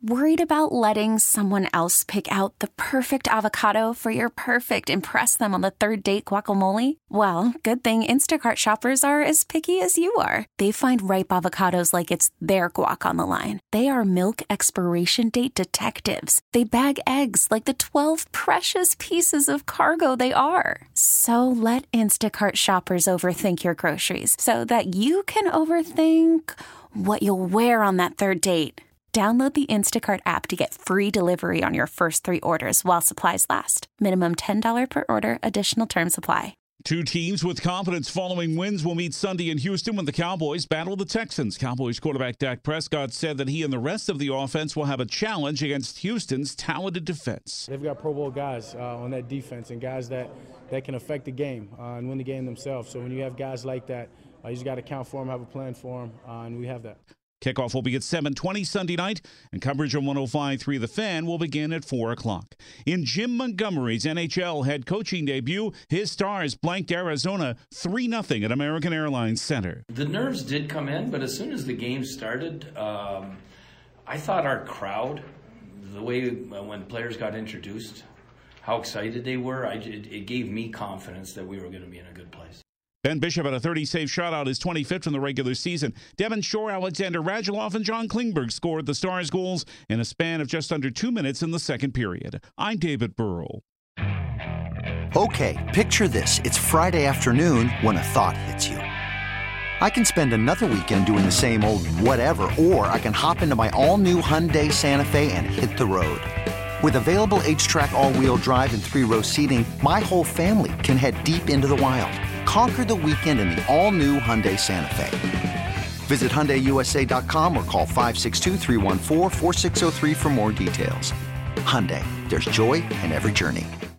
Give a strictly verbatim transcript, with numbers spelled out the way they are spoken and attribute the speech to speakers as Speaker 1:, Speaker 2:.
Speaker 1: Worried about letting someone else pick out the perfect avocado for your perfect impress them on the third date guacamole? Well, good thing Instacart shoppers are as picky as you are. They find ripe avocados like it's their guac on the line. They are milk expiration date detectives. They bag eggs like the twelve precious pieces of cargo they are. So let Instacart shoppers overthink your groceries so that you can overthink what you'll wear on that third date. Download the Instacart app to get free delivery on your first three orders while supplies last. Minimum ten dollars per order. Additional terms apply.
Speaker 2: Two teams with confidence following wins will meet Sunday in Houston when the Cowboys battle the Texans. Cowboys quarterback Dak Prescott said that he and the rest of the offense will have a challenge against Houston's talented defense.
Speaker 3: They've got Pro Bowl guys uh, on that defense and guys that, that can affect the game uh, and win the game themselves. So when you have guys like that, uh, you just got to count for them, have a plan for them, uh, and we have that.
Speaker 2: Kickoff will be at seven twenty Sunday night, and coverage on one oh five point three The Fan will begin at four o'clock. In Jim Montgomery's N H L head coaching debut, his Stars blanked Arizona three nothing at American Airlines Center.
Speaker 4: The nerves did come in, but as soon as the game started, um, I thought our crowd, the way when players got introduced, how excited they were, I, it, it gave me confidence that we were going to be in a good place.
Speaker 2: Ben Bishop had a thirty-save shutout, his twenty-fifth from the regular season. Devin Shore, Alexander Radulov, and John Klingberg scored the Stars' goals in a span of just under two minutes in the second period. I'm David Burrell.
Speaker 5: Okay, picture this. It's Friday afternoon when a thought hits you. I can spend another weekend doing the same old whatever, or I can hop into my all-new Hyundai Santa Fe and hit the road. With available H-Track all-wheel drive and three-row seating, my whole family can head deep into the wild. Conquer the weekend in the all-new Hyundai Santa Fe. Visit Hyundai U S A dot com or call five six two, three one four, four six zero three for more details. Hyundai, there's joy in every journey.